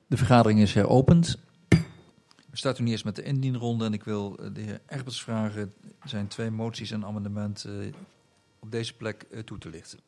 De vergadering is heropend. We starten nu eerst met de indienronde en ik wil de heer Egberts vragen zijn 2 moties en amendementen op deze plek toe te lichten.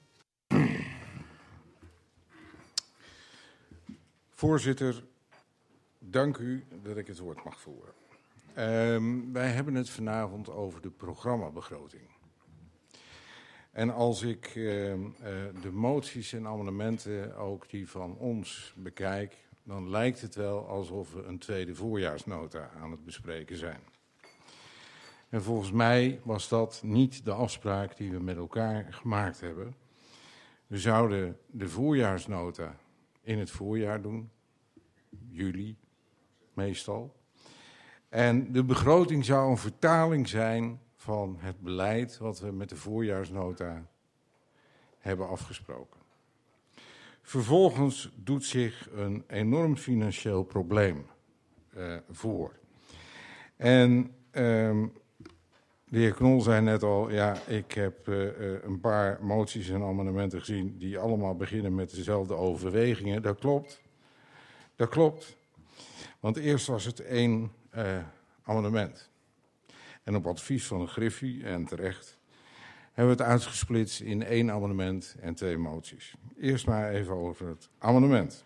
Voorzitter, dank u dat ik het woord mag voeren. Wij hebben het vanavond over de programmabegroting. En als ik de moties en amendementen, ook die van ons, bekijk, dan lijkt het wel alsof we een tweede voorjaarsnota aan het bespreken zijn. En volgens mij was dat niet de afspraak die we met elkaar gemaakt hebben. We zouden de voorjaarsnota in het voorjaar doen, juli meestal. En de begroting zou een vertaling zijn van het beleid wat we met de voorjaarsnota hebben afgesproken. Vervolgens doet zich een enorm financieel probleem voor. En de heer Knol zei net al, ja, ik heb een paar moties en amendementen gezien die allemaal beginnen met dezelfde overwegingen. Dat klopt. Dat klopt. Want eerst was het 1 amendement. En op advies van de Griffie, en terecht, hebben we het uitgesplitst in 1 amendement en 2 moties. Eerst maar even over het amendement.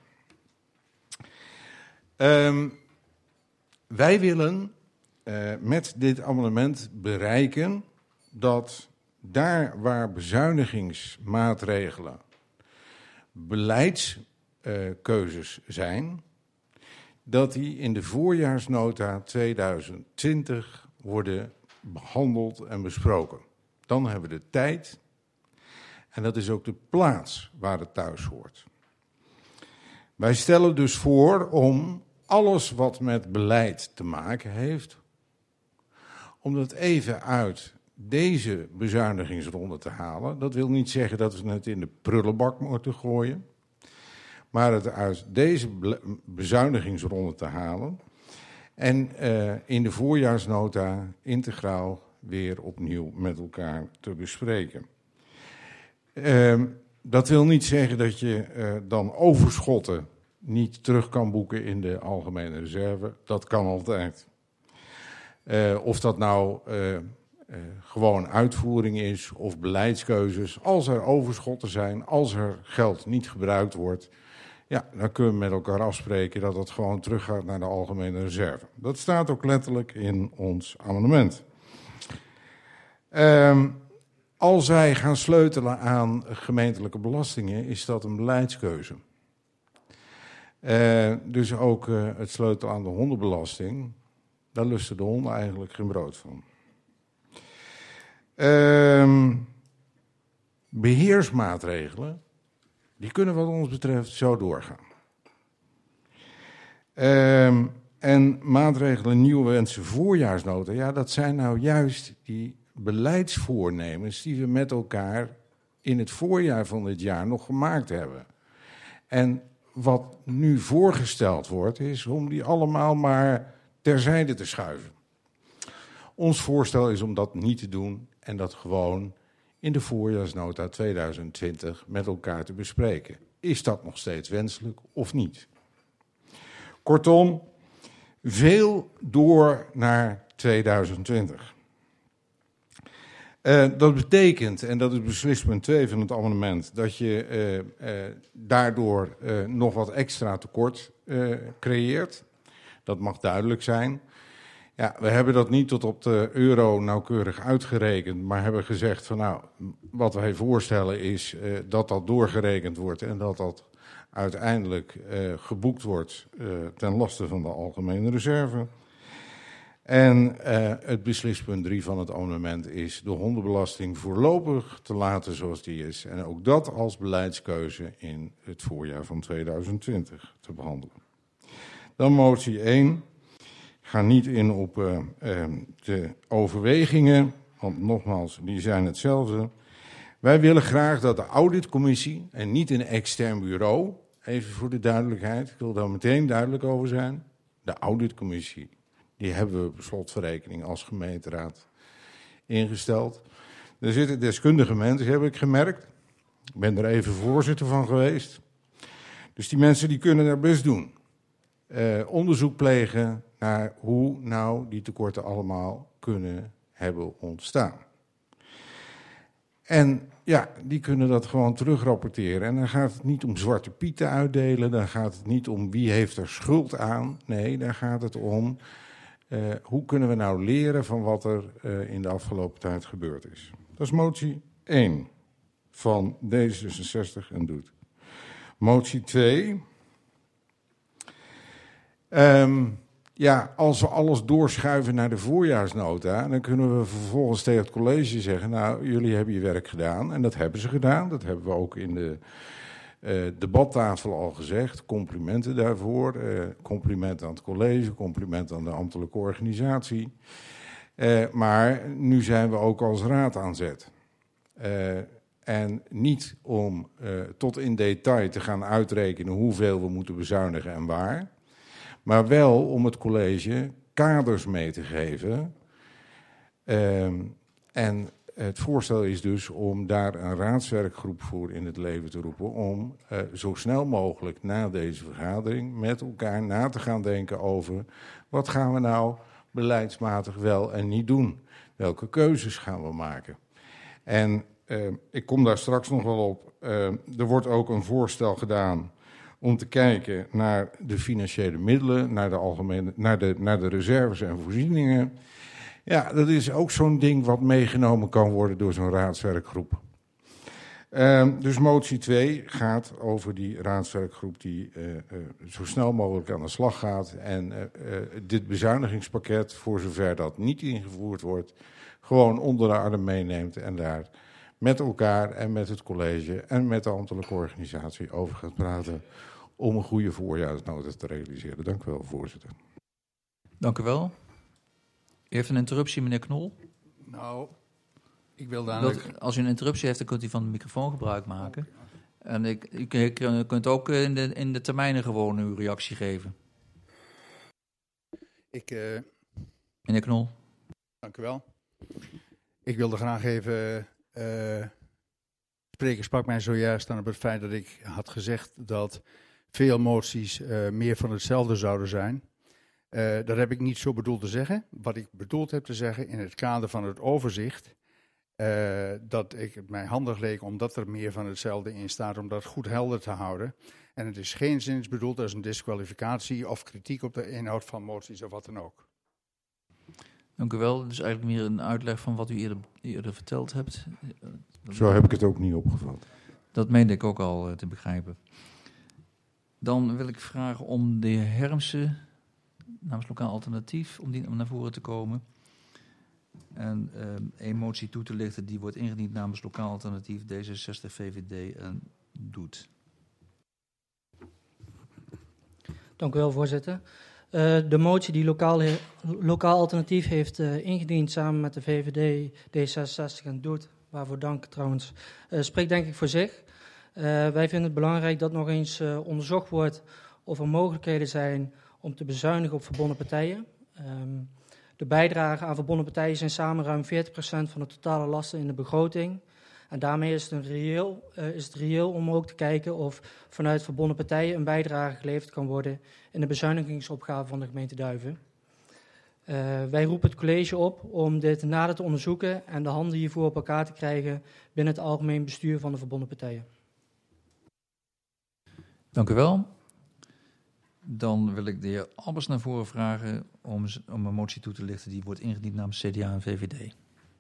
Wij willen met dit amendement bereiken dat daar waar bezuinigingsmaatregelen beleidskeuzes zijn, dat die in de voorjaarsnota 2020 worden behandeld en besproken. Dan hebben we de tijd en dat is ook de plaats waar het thuis hoort. Wij stellen dus voor om alles wat met beleid te maken heeft, om dat even uit deze bezuinigingsronde te halen. Dat wil niet zeggen dat we het in de prullenbak moeten gooien, maar het uit deze bezuinigingsronde te halen en in de voorjaarsnota integraal weer opnieuw met elkaar te bespreken. Dat wil niet zeggen dat je dan overschotten niet terug kan boeken in de algemene reserve. Dat kan altijd. Of dat nou gewoon uitvoering is of beleidskeuzes. Als er overschotten zijn, als er geld niet gebruikt wordt, ja, dan kunnen we met elkaar afspreken dat het gewoon teruggaat naar de algemene reserve. Dat staat ook letterlijk in ons amendement. Als wij gaan sleutelen aan gemeentelijke belastingen, is dat een beleidskeuze. Dus ook het sleutelen aan de hondenbelasting, daar lusten de honden eigenlijk geen brood van. Beheersmaatregelen, die kunnen wat ons betreft zo doorgaan. En maatregelen, nieuwe wensen, voorjaarsnota, ja, dat zijn nou juist die beleidsvoornemens die we met elkaar in het voorjaar van dit jaar nog gemaakt hebben. En wat nu voorgesteld wordt, is om die allemaal maar terzijde te schuiven. Ons voorstel is om dat niet te doen en dat gewoon in de voorjaarsnota 2020 met elkaar te bespreken. Is dat nog steeds wenselijk of niet? Kortom, veel door naar 2020. Dat betekent, en dat is beslissing 2 van het amendement, dat je daardoor nog wat extra tekort creëert. Dat mag duidelijk zijn. Ja, we hebben dat niet tot op de euro nauwkeurig uitgerekend, maar hebben gezegd van nou, wat wij voorstellen is dat dat doorgerekend wordt en dat dat uiteindelijk geboekt wordt ten laste van de algemene reserve. En het beslispunt 3 van het amendement is de hondenbelasting voorlopig te laten zoals die is. En ook dat als beleidskeuze in het voorjaar van 2020 te behandelen. Dan motie 1. Ga niet in op de overwegingen, want nogmaals, die zijn hetzelfde. Wij willen graag dat de auditcommissie, en niet een extern bureau, even voor de duidelijkheid, ik wil daar meteen duidelijk over zijn, de auditcommissie, die hebben we per slotverrekening als gemeenteraad ingesteld. Er zitten deskundige mensen, heb ik gemerkt. Ik ben er even voorzitter van geweest. Dus die mensen die kunnen dat best doen. onderzoek plegen naar hoe nou die tekorten allemaal kunnen hebben ontstaan. En ja, die kunnen dat gewoon terugrapporteren. En dan gaat het niet om zwarte pieten uitdelen, dan gaat het niet om wie heeft er schuld aan. Nee, dan gaat het om hoe kunnen we nou leren van wat er in de afgelopen tijd gebeurd is. Dat is motie 1 van D66 en Doet. Motie 2. Ja, als we alles doorschuiven naar de voorjaarsnota, dan kunnen we vervolgens tegen het college zeggen, nou, jullie hebben je werk gedaan. En dat hebben ze gedaan. Dat hebben we ook in de debattafel al gezegd. Complimenten daarvoor. Complimenten aan het college, complimenten aan de ambtelijke organisatie. Maar nu zijn we ook als raad aan zet. En niet om tot in detail te gaan uitrekenen hoeveel we moeten bezuinigen en waar. Maar wel om het college kaders mee te geven. En het voorstel is dus om daar een raadswerkgroep voor in het leven te roepen. Om zo snel mogelijk na deze vergadering met elkaar na te gaan denken over wat gaan we nou beleidsmatig wel en niet doen. Welke keuzes gaan we maken? En ik kom daar straks nog wel op. Er wordt ook een voorstel gedaan om te kijken naar de financiële middelen, naar de reserves en voorzieningen. Ja, dat is ook zo'n ding wat meegenomen kan worden door zo'n raadswerkgroep. Dus motie 2 gaat over die raadswerkgroep die zo snel mogelijk aan de slag gaat. En dit bezuinigingspakket, voor zover dat niet ingevoerd wordt, gewoon onder de arm meeneemt en daar met elkaar en met het college en met de ambtelijke organisatie over gaat praten om een goede voorjaarsnota te realiseren. Dank u wel, voorzitter. Dank u wel. U heeft een interruptie, meneer Knol. Nou, ik wil daar... Als u een interruptie heeft, dan kunt u van de microfoon gebruik maken. En u kunt ook in de termijnen gewoon uw reactie geven. Meneer Knol. Dank u wel. Ik wilde graag even... spreker sprak mij zojuist aan op het feit dat ik had gezegd dat veel moties meer van hetzelfde zouden zijn. Dat heb ik niet zo bedoeld te zeggen. Wat ik bedoeld heb te zeggen in het kader van het overzicht, dat het mij handig leek omdat er meer van hetzelfde in staat, om dat goed helder te houden. En het is geenszins bedoeld als een disqualificatie of kritiek op de inhoud van moties of wat dan ook. Dank u wel. Dus eigenlijk meer een uitleg van wat u eerder verteld hebt. Zo heb ik het ook niet opgevat. Dat meende ik ook al te begrijpen. Dan wil ik vragen om de heer Hermsen namens Lokaal Alternatief om die naar voren te komen. En een motie toe te lichten die wordt ingediend namens Lokaal Alternatief, D66, VVD en Doet. Dank u wel, voorzitter. De motie die Lokaal Alternatief heeft ingediend samen met de VVD, D66 en Doet, waarvoor dank trouwens, spreekt denk ik voor zich. Wij vinden het belangrijk dat nog eens onderzocht wordt of er mogelijkheden zijn om te bezuinigen op verbonden partijen. De bijdragen aan verbonden partijen zijn samen ruim 40% van de totale lasten in de begroting. En daarmee is het reëel om ook te kijken of vanuit verbonden partijen een bijdrage geleverd kan worden in de bezuinigingsopgave van de gemeente Duiven. Wij roepen het college op om dit nader te onderzoeken en de handen hiervoor op elkaar te krijgen binnen het algemeen bestuur van de verbonden partijen. Dank u wel. Dan wil ik de heer Albers naar voren vragen om een motie toe te lichten die wordt ingediend namens CDA en VVD.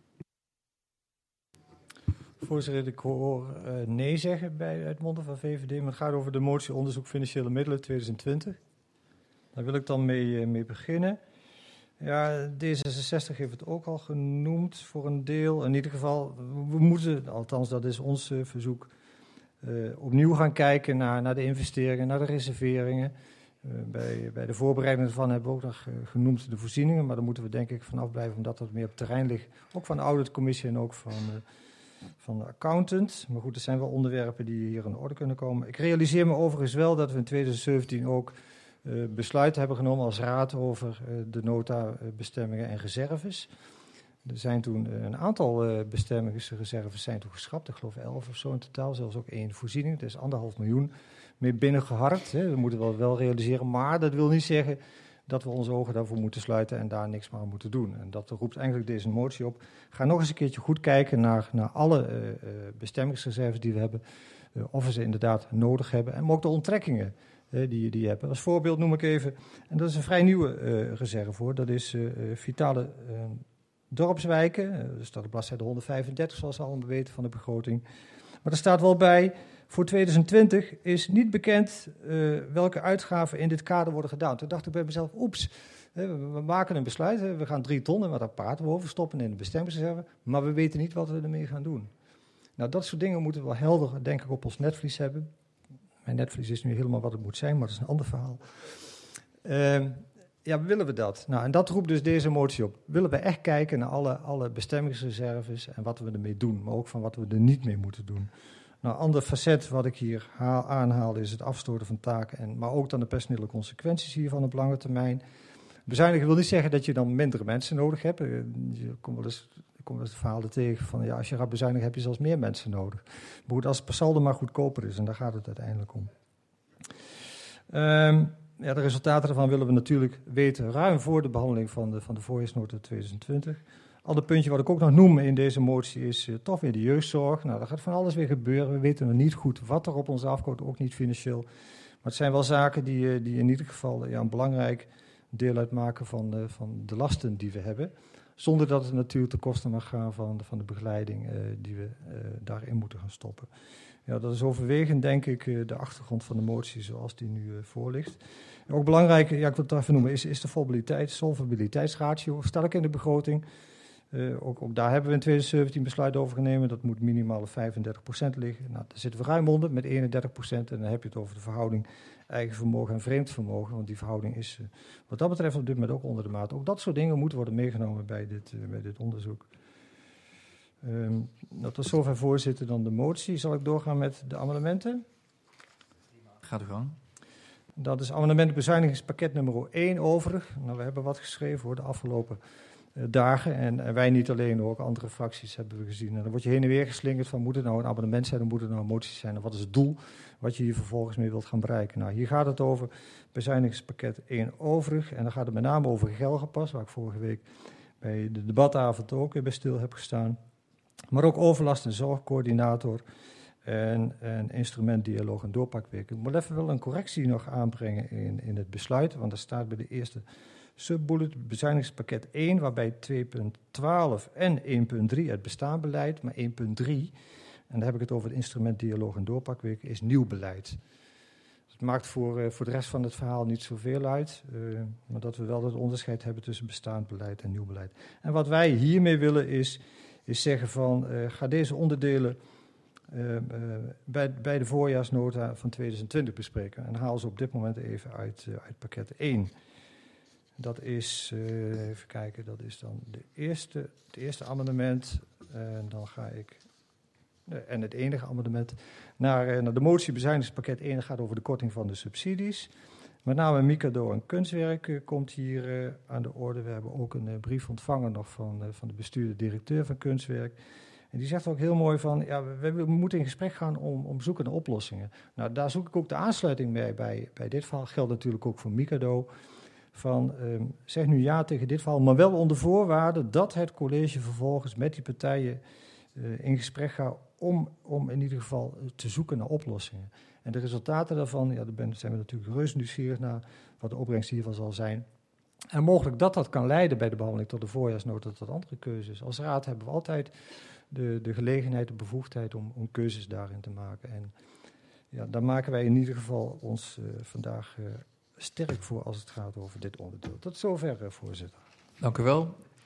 Voorzitter, ik hoor nee zeggen bij het monden van VVD, maar het gaat over de motie onderzoek financiële middelen 2020. Daar wil ik dan mee beginnen. Ja, D66 heeft het ook al genoemd voor een deel. In ieder geval, we moeten, althans dat is ons verzoek, opnieuw gaan kijken naar de investeringen, naar de reserveringen. Bij de voorbereiding ervan hebben we ook nog genoemd de voorzieningen, maar daar moeten we denk ik vanaf blijven omdat dat meer op het terrein ligt. Ook van de auditcommissie en ook van de accountant. Maar goed, er zijn wel onderwerpen die hier in orde kunnen komen. Ik realiseer me overigens wel dat we in 2017 ook besluiten hebben genomen als raad over de nota-bestemmingen en reserves. Er zijn toen een aantal bestemmingen, reserves zijn toen geschrapt. Ik geloof 11 of zo in totaal, zelfs ook 1 voorziening. Dus 1,5 miljoen mee binnengeharkt. Hè. We moeten wel realiseren, maar dat wil niet zeggen dat we onze ogen daarvoor moeten sluiten en daar niks meer aan moeten doen. En dat roept eigenlijk deze motie op. Ga nog eens een keertje goed kijken naar alle bestemmingsreserves die we hebben. Of we ze inderdaad nodig hebben. Maar ook de onttrekkingen die je hebt. Als voorbeeld noem ik even, en dat is een vrij nieuwe reserve hoor. Dat is vitale dorpswijken. Dat staat op bladzijde 135 zoals we allemaal weten van de begroting. Maar er staat wel bij, voor 2020 is niet bekend welke uitgaven in dit kader worden gedaan. Toen dacht ik bij mezelf, oeps, we maken een besluit. We gaan 3 ton, en daar praten we over, stoppen in de bestemmingsreserve. Maar we weten niet wat we ermee gaan doen. Nou, dat soort dingen moeten we wel helder, denk ik, op ons netvlies hebben. Mijn netvlies is nu helemaal wat het moet zijn, maar dat is een ander verhaal. Ja, willen we dat? Nou, en dat roept dus deze motie op. Willen we echt kijken naar alle bestemmingsreserves en wat we ermee doen, maar ook van wat we er niet mee moeten doen. Nou, een ander facet wat ik hier aanhaal is het afstoten van taken, maar ook dan de personele consequenties hiervan op lange termijn. Bezuinigen wil niet zeggen dat je dan minder mensen nodig hebt. Je komt wel eens het verhaal er tegen van, ja, als je gaat bezuinigen heb je zelfs meer mensen nodig. Maar goed, als het per saldo maar goedkoper is, en daar gaat het uiteindelijk om. Ja, de resultaten daarvan willen we natuurlijk weten ruim voor de behandeling van de voorjaarsnota 2020. Ander puntje wat ik ook nog noem in deze motie is toch weer de jeugdzorg. Nou, daar gaat van alles weer gebeuren. We weten nog niet goed wat er op ons afkomt, ook niet financieel. Maar het zijn wel zaken die in ieder geval een belangrijk deel uitmaken van de lasten die we hebben. Zonder dat het natuurlijk ten koste mag gaan van de begeleiding die we daarin moeten gaan stoppen. Ja, dat is overwegend, denk ik, de achtergrond van de motie zoals die nu voor ligt. En ook belangrijk, ja, ik wil het even noemen, is de solvabiliteitsratio. Stel ik in de begroting. Ook daar hebben we in 2017 besluit over genomen. Dat moet minimaal 35% liggen. Nou, daar zitten we ruim onder met 31%. En dan heb je het over de verhouding eigen vermogen en vreemd vermogen. Want die verhouding is wat dat betreft op dit moment ook onder de maat. Ook dat soort dingen moeten worden meegenomen bij dit onderzoek. Tot zover, voorzitter, dan de motie. Zal ik doorgaan met de amendementen? Gaat u gang. Dat is amendement bezuinigingspakket nummer 1 overig. Nou, we hebben wat geschreven voor de afgelopen dagen. En wij niet alleen, ook andere fracties hebben we gezien. En dan word je heen en weer geslingerd van, moet het nou een amendement zijn, of moet het nou een motie zijn? En wat is het doel wat je hier vervolgens mee wilt gaan bereiken? Nou, hier gaat het over bezuinigingspakket 1 overig. En dan gaat het met name over Gelgerpas, waar ik vorige week bij de debatavond ook weer bij stil heb gestaan. Maar ook overlast- en zorgcoördinator en instrument dialoog en doorpakweek. Ik moet even wel een correctie nog aanbrengen in het besluit, want er staat bij de eerste subbullet bezuinigingspakket 1, waarbij 2.12 en 1.3 het bestaand beleid, maar 1.3, en dan heb ik het over het instrument dialoog en doorpakweek, is nieuw beleid. Het maakt voor de rest van het verhaal niet zoveel uit, maar dat we wel het onderscheid hebben tussen bestaand beleid en nieuw beleid. En wat wij hiermee willen is zeggen van, ga deze onderdelen bij de voorjaarsnota van 2020 bespreken. En haal ze op dit moment even uit pakket 1. Dat is, even kijken, dat is dan het eerste amendement. En dan ga ik, en het enige amendement, naar de motie bezuinigingspakket 1. Dat gaat over de korting van de subsidies. Met name Mikado en kunstwerk komt hier aan de orde. We hebben ook een brief ontvangen nog van de bestuurder-directeur van kunstwerk. En die zegt ook heel mooi van, ja, we moeten in gesprek gaan om zoeken naar oplossingen. Nou, daar zoek ik ook de aansluiting mee bij dit verhaal. Geldt natuurlijk ook voor Mikado. Van, zeg nu ja tegen dit verhaal, maar wel onder voorwaarde dat het college vervolgens met die partijen in gesprek gaat om in ieder geval te zoeken naar oplossingen. En de resultaten daarvan, ja, daar zijn we natuurlijk reuze nieuwsgierig naar wat de opbrengst hiervan zal zijn. En mogelijk dat kan leiden bij de behandeling tot de voorjaarsnota tot andere keuzes. Als raad hebben we altijd de gelegenheid, de bevoegdheid om keuzes daarin te maken. En ja, daar maken wij in ieder geval ons vandaag sterk voor als het gaat over dit onderdeel. Tot zover, voorzitter. Dank u wel.